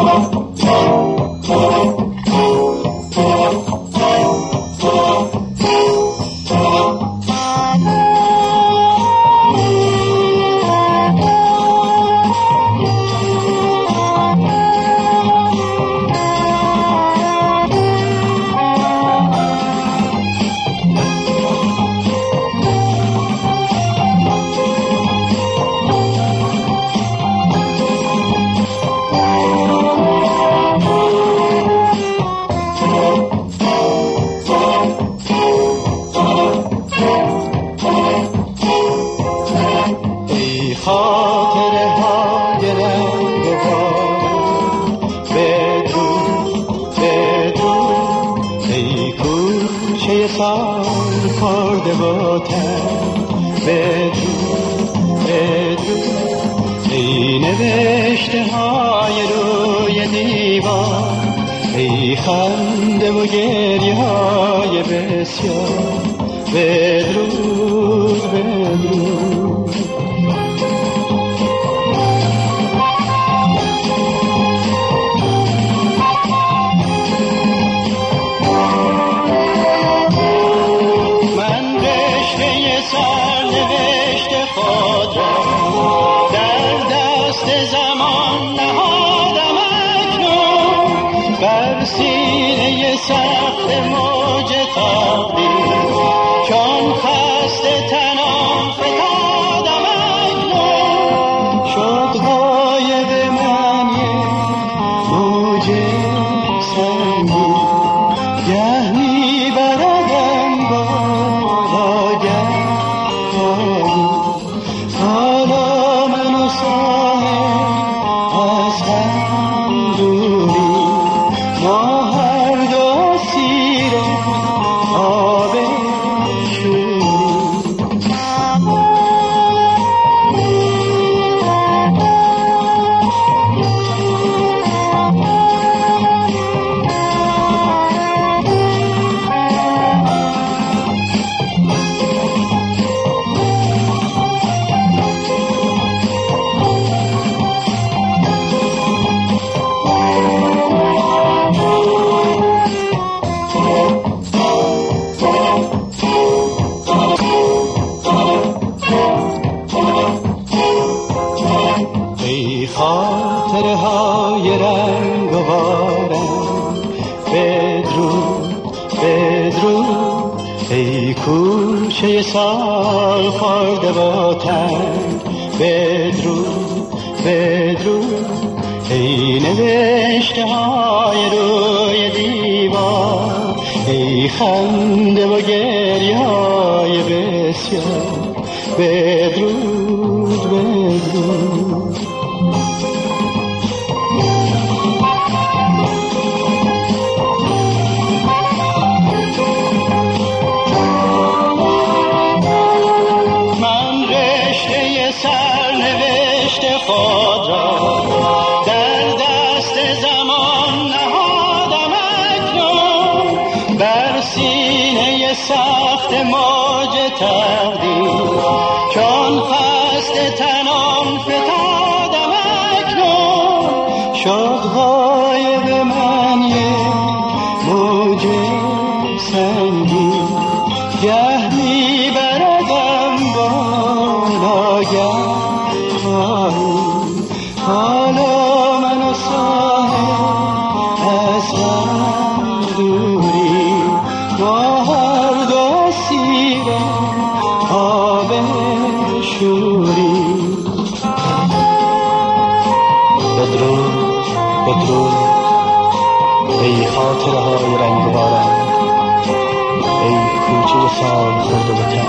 خاطره های رنگ بدرود بدرود، ای کوچه سال خورده با تن، بدرود بدرود، ای نوشته های روی دیوار، ای خنده و گریه های بسیار، بدرود بدرود. سرنوشت خود را در دست زمان نهادم اکنون، بر سینه سخت موج تقدیر چون خسته تنم فتادم اکنون، شد غایب من یک موج سنگین، گه میبردم بالا گه حالا من و صاحب از هم دوری، ما هر دو سیر آب شوری. خاطره های رنگ و بارم، بدرود بدرود، ای کوچه سال خورده با تن، بدرود بدرود، ای نوشته های روی دیوار، ای خنده و گریه های بسیار، بدرود بدرود. سرنوشت خود را در دست زمان نهادم اکنون، بر سینه سخت موج تقدیر چون خسته تنم فتادم اکنون، شد غایب من یک موج سنگین، گه میبردم بالا گه حالا من و صاحب از هم دوری، ما هر دو سیر آب شوری. بدرود بدرود، ای خاطره های رنگ بارم، ای کوچه سال خورده به تن.